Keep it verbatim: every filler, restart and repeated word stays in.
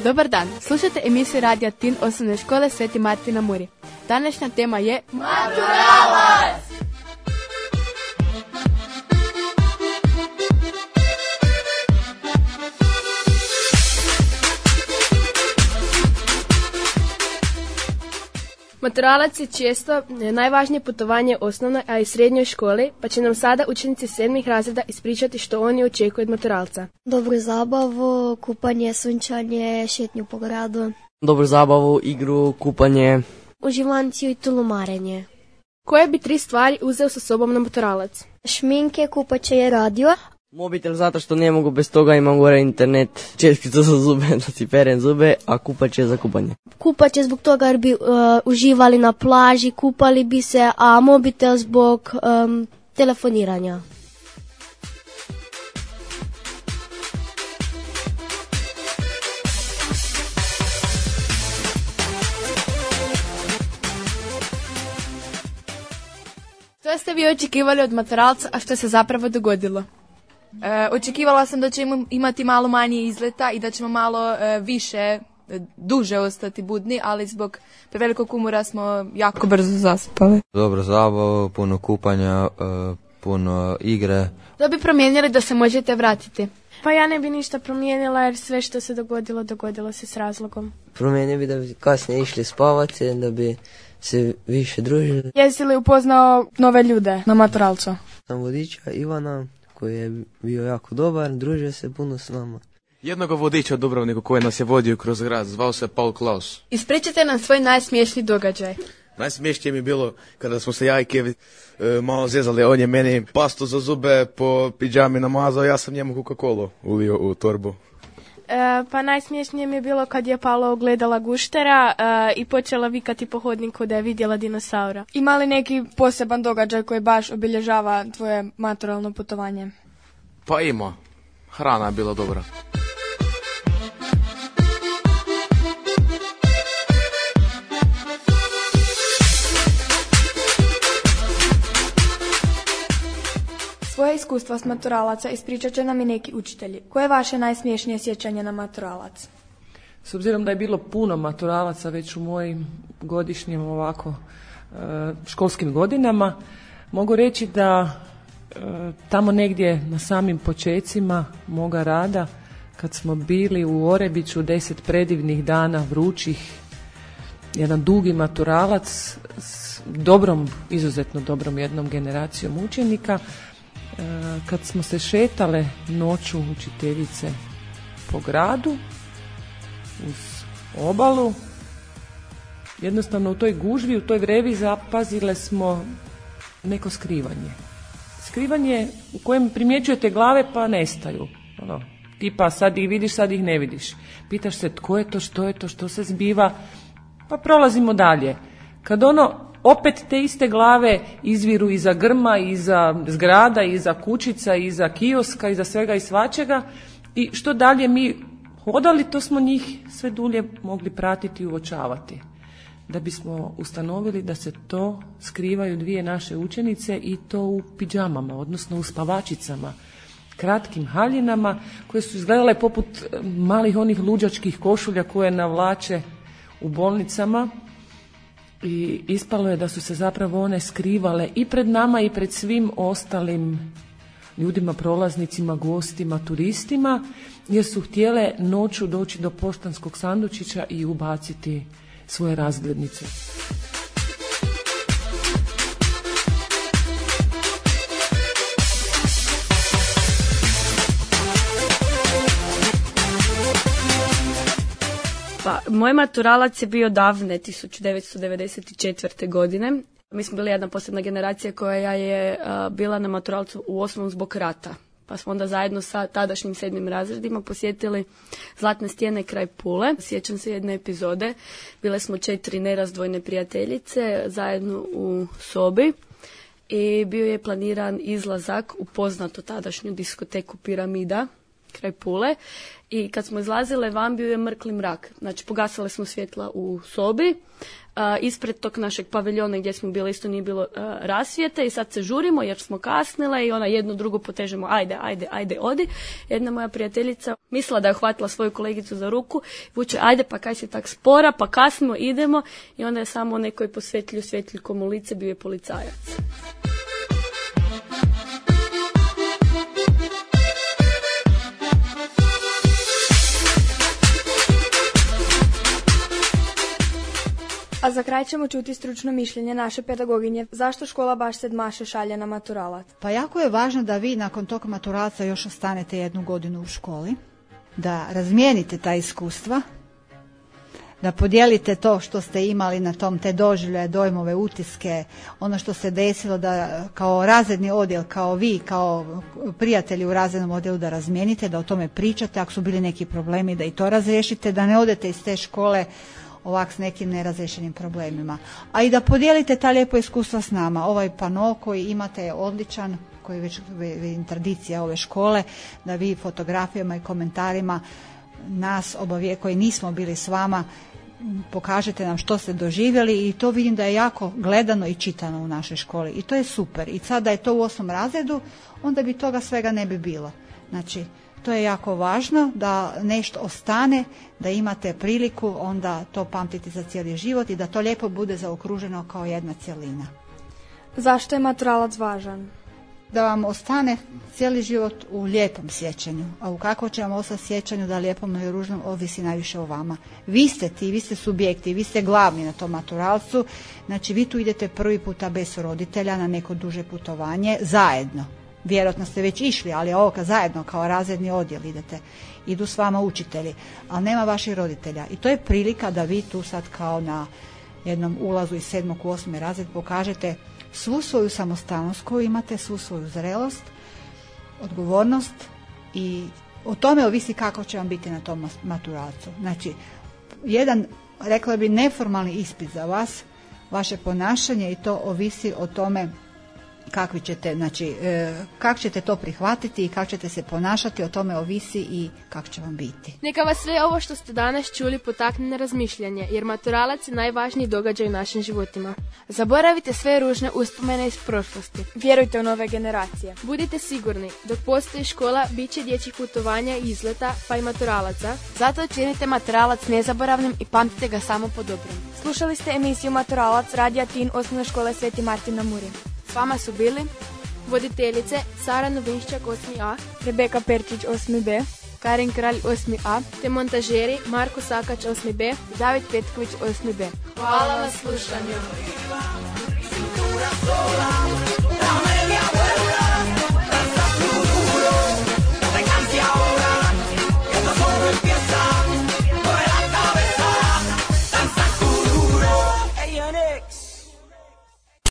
Dobar dan, slušajte emisiju Radija Tin osnovne škole Sveti Martin na Muri. Današnja tema je Maturalac! Maturalac je često najvažnije putovanje osnovnoj, a i srednjoj školi, pa će nam sada učenici sedmih razreda ispričati što oni očekuju od maturalca. Dobru zabavu, kupanje, sunčanje, šetnju po gradu. Dobru zabavu, igru, kupanje. Uživanciju i tulumarenje. Koje bi tri stvari uzeo sa sobom na maturalac? Šminke, kupaće i radio. Mobitel zato što ne mogu bez toga, imam gore internet, četkicu za zube da si perem zube, a kupaće za kupanje. Kupaće zbog toga jer bi uh, uživali na plaži, kupali bi se, a mobitel zbog um, telefoniranja. Što ste vi očekivali od maturalca, a što se zapravo dogodilo? E, očekivala sam da ćemo imati malo manje izleta i da ćemo malo e, više, e, duže ostati budni, ali zbog prevelikog umora smo jako brzo zaspali. Dobro zabavu, puno kupanja, e, puno igre. Što bi promijenili da se možete vratiti? Pa ja ne bi ništa promijenila jer sve što se dogodilo, dogodilo se s razlogom. Promijenio bi da bi kasnije išli spavati, da bi se više družili. Jesi li upoznao nove ljude na maturalcu? Sam vodiča Ivana, koji je bio jako dobar, družio se puno s nama. Jednog vodiča u Dubrovniku koji nas je vodio kroz grad, zvao se Paul Klaus. Ispričajte nam svoj najsmiješniji događaj. Najsmiješnije mi je bilo kada smo se ja i Kevi e, malo zezali, on je meni pastu za zube po pidžami namazao, ja sam njemu Coca-Colu ulio u torbu. E, pa najsmiješnije mi je bilo kad je Paolo ogledala guštera e, i počela vikati po hodniku da je vidjela dinosaura. Ima li neki poseban događaj koji baš obilježava tvoje maturalno putovanje? Pa ima. Hrana je bila dobra. Svoje iskustva s maturalaca ispričat će nam i neki učitelji. Koje je vaše najsmiješnije sjećanje na maturalac? S obzirom da je bilo puno maturalaca već u mojim godišnjim ovako školskim godinama, mogu reći da tamo negdje na samim počecima moga rada, kad smo bili u Orebiću deset predivnih dana vrućih, jedan dugi maturalac s dobrom, izuzetno dobrom jednom generacijom učenika, kad smo se šetale noću učiteljice po gradu uz obalu, jednostavno u toj gužvi, u toj vrevi zapazile smo neko skrivanje. Skrivanje u kojem primjećujete glave pa nestaju. Ono, tipa sad ih vidiš, sad ih ne vidiš. Pitaš se tko je to, što je to, što se zbiva, pa prolazimo dalje. Kad ono opet te iste glave izviru iza grma, iza zgrada, iza kućica, iza kioska, iza svega i svačega, i što dalje mi hodali, to smo njih sve dulje mogli pratiti i uočavati. Da bismo ustanovili da se to skrivaju dvije naše učenice i to u pidžamama, odnosno u spavačicama, kratkim haljinama koje su izgledale poput malih onih luđačkih košulja koje navlače u bolnicama. I ispalo je da su se zapravo one skrivale i pred nama i pred svim ostalim ljudima, prolaznicima, gostima, turistima, jer su htjele noću doći do poštanskog sandučića i ubaciti svoje razglednice. Pa, moj maturalac je bio davne tisuću devetsto devedeset četvrte. godine. Mi smo bili jedna posebna generacija koja je a, bila na maturalcu u osnovu zbog rata. Pa smo onda zajedno sa tadašnjim sedmim razredima posjetili Zlatne stijene kraj Pule. Sjećam se jedne epizode. Bile smo četiri nerazdvojne prijateljice zajedno u sobi i bio je planiran izlazak u poznatu tadašnju diskoteku Piramida, kraj Pule. I kad smo izlazile van bio je mrkli mrak. Znači pogasale smo svjetla u sobi. Uh, ispred tog našeg paviljona gdje smo bili isto nije bilo uh, rasvijete i sad se žurimo jer smo kasnile i ona jednu drugu potežemo ajde, ajde, ajde, odi. Jedna moja prijateljica mislila da je uhvatila svoju kolegicu za ruku, vuče ajde pa kaj si tak spora, pa kasnimo, idemo i onda je samo nekoj posvjetlju svjetljkom u lice bio je policajac. A za kraj ćemo čuti stručno mišljenje naše pedagoginje. Zašto škola baš sedmaše šalje na maturalac? Pa jako je važno da vi nakon tog maturalca još ostanete jednu godinu u školi, da razmijenite ta iskustva, da podijelite to što ste imali na tom, te doživljaje, dojmove, utiske, ono što se desilo, da kao razredni odjel, kao vi, kao prijatelji u razrednom odjelu da razmijenite, da o tome pričate, ako su bili neki problemi da i to razriješite, da ne odete iz te škole ovak s nekim nerazriješenim problemima. A i da podijelite ta lijepo iskustva s nama. Ovaj pano koji imate je odličan, koji je već tradicija ove škole, da vi fotografijama i komentarima nas obavije, koji nismo bili s vama, pokažete nam što ste doživjeli i to vidim da je jako gledano i čitano u našoj školi. I to je super. I sad da je to u osmom razredu, onda bi toga svega ne bi bilo. Znači, to je jako važno da nešto ostane, da imate priliku onda to pamtiti za cijeli život i da to lijepo bude zaokruženo kao jedna cjelina. Zašto je maturalac važan? Da vam ostane cijeli život u lijepom sjećanju, a u kako će vam ostati sjećanju, da lijepom ili ružnom, ovisi najviše o vama. Vi ste ti, vi ste subjekti, vi ste glavni na tom maturalcu, znači vi tu idete prvi puta bez roditelja na neko duže putovanje, zajedno. Vjerojatno ste već išli, ali ovo kad zajedno kao razredni odjel idete, idu s vama učitelji, ali nema vaših roditelja. I to je prilika da vi tu sad kao na jednom ulazu iz sedmog u osmi razred pokažete svu svoju samostalnost koju imate, svu svoju zrelost, odgovornost i o tome ovisi kako će vam biti na tom maturalcu. Znači, jedan, rekla bi, neformalni ispit za vas, vaše ponašanje i to ovisi o tome kakvi ćete, znači, e, kako ćete to prihvatiti i kako ćete se ponašati, o tome ovisi i kako će vam biti. Neka vas sve ovo što ste danas čuli potakne na razmišljanje, jer maturalac je najvažniji događaj u našim životima. Zaboravite sve ružne uspomene iz prošlosti. Vjerujte u nove generacije. Budite sigurni, dok postoji škola, bit će dječjih putovanja i izleta, pa i maturalaca. Zato učinite maturalac nezaboravnim i pamtite ga samo po dobrom. Slušali ste emisiju Maturalac Radija Tin Osnovne škole Sveti Martin na Muri. S vama su bili voditeljice Sara Novinščak osmi A, Rebeka Perčić osmi B, Karin Kralj osmi A, te montažeri Marko Sakač osmi B i David Petković osmi B. Hvala na slušanju.